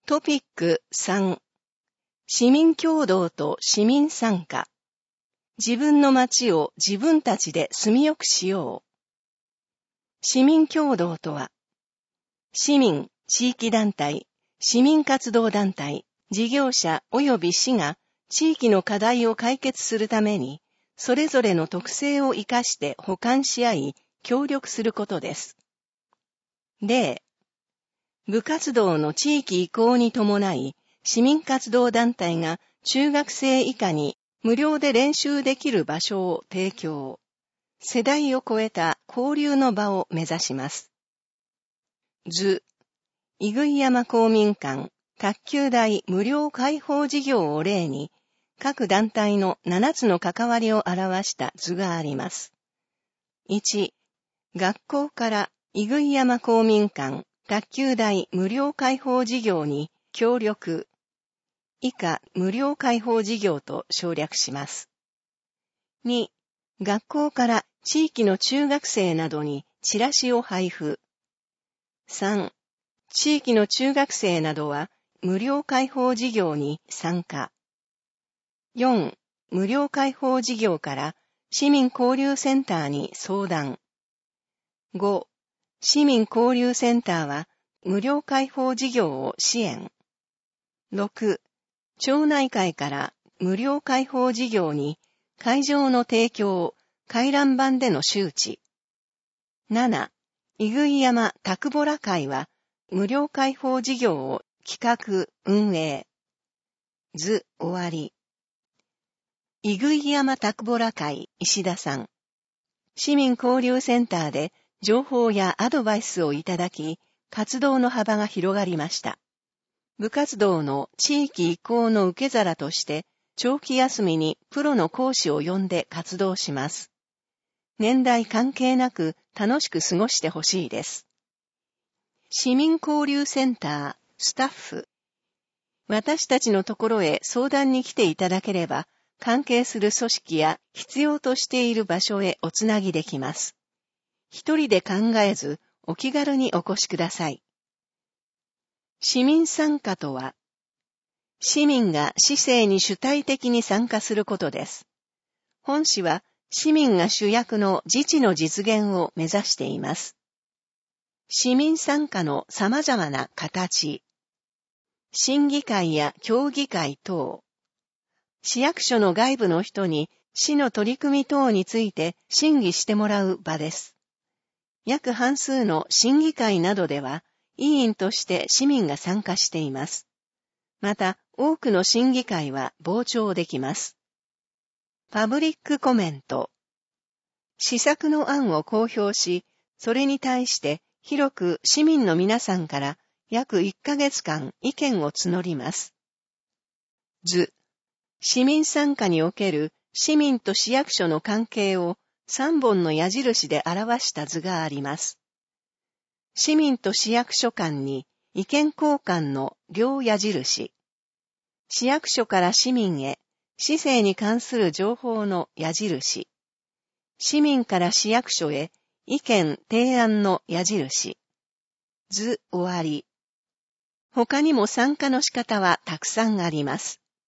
トピック3、市民協働と市民参加。自分の町を自分たちで住みよくしよう。市民協働とは、市民、地域団体、市民活動団体、事業者及び市が地域の課題を解決するために、それぞれの特性を生かして補完し合い、協力することです。例、部活動の地域移行に伴い、市民活動団体が中学生以下に無料で練習できる場所を提供。世代を超えた交流の場を目指します。図、伊杭山公民館卓球台無料開放事業を例に、各団体の7つの関わりを表した図があります。1、学校から伊杭山公民館卓球台無料開放事業に協力。以下無料開放事業と省略します。2、学校から地域の中学生などにチラシを配布。3、地域の中学生などは無料開放事業に参加。4、無料開放事業から市民交流センターに相談。5、市民交流センターは無料開放事業を支援。6、町内会から無料開放事業に会場の提供、回覧板での周知。7、伊杭山卓ボラ会は無料開放事業を企画、運営。図終わり。伊杭山卓ボラ会石田さん。市民交流センターで情報やアドバイスをいただき、活動の幅が広がりました。部活動の地域移行の受け皿として、長期休みにプロの講師を呼んで活動します。年代関係なく楽しく過ごしてほしいです。市民交流センター、スタッフ。私たちのところへ相談に来ていただければ、関係する組織や必要としている場所へおつなぎできます。一人で考えず、お気軽にお越しください。市民参加とは、市民が市政に主体的に参加することです。本市は市民が主役の自治の実現を目指しています。市民参加の様々な形。審議会や協議会等。市役所の外部の人に市の取り組み等について審議してもらう場です。約半数の審議会などでは、委員として市民が参加しています。また、多くの審議会は傍聴できます。パブリックコメント。施策の案を公表し、それに対して広く市民の皆さんから約1ヶ月間意見を募ります。図。市民参加における市民と市役所の関係を3本の矢印で表した図があります。市民と市役所間に意見交換の両矢印。市役所から市民へ市政に関する情報の矢印。市民から市役所へ意見提案の矢印。図終わり。他にも参加の仕方はたくさんあります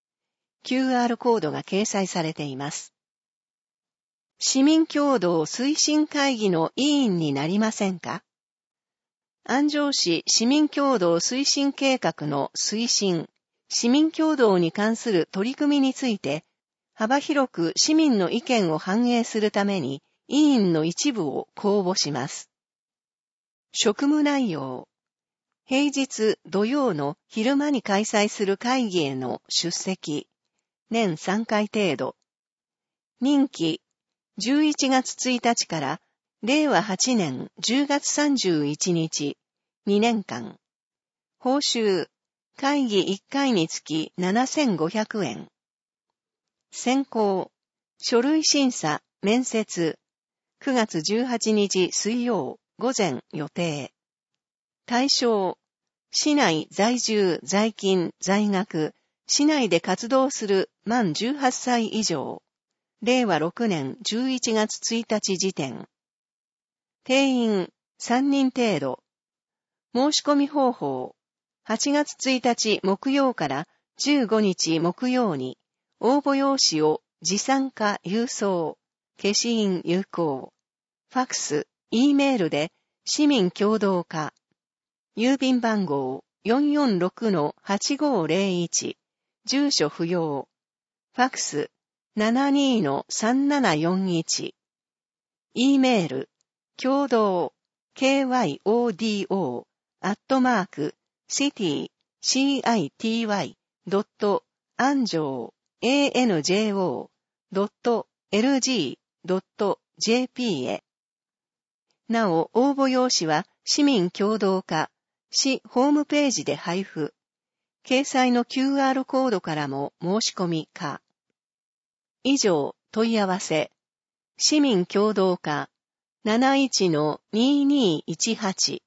。QR コードが掲載されています。市民協働推進会議の委員になりませんか？安城市市民協働推進計画の推進、市民協働に関する取り組みについて、幅広く市民の意見を反映するために、委員の一部を公募します。職務内容。平日土曜の昼間に開催する会議への出席。年3回程度。任期。11月1日から令和8年10月31日、2年間。報酬、会議1回につき7500円。選考、書類審査、面接。9月18日水曜午前予定。対象、市内在住、在勤、在学、市内で活動する満18歳以上。令和6年11月1日時点。定員3人程度。申し込み方法。 8月1日木曜から15日木曜に応募用紙を持参か郵送、消印有効、ファクス、E メールで市民協同課、郵便番号 446-8501、住所不要、ファクス 72-3741、E メール、共同、kyodo、city,anjo.lg.jp へ。なお、応募用紙は市民協同課、市ホームページで配布。掲載の QR コードからも申し込み可。以上、問い合わせ。市民協同課 71-2218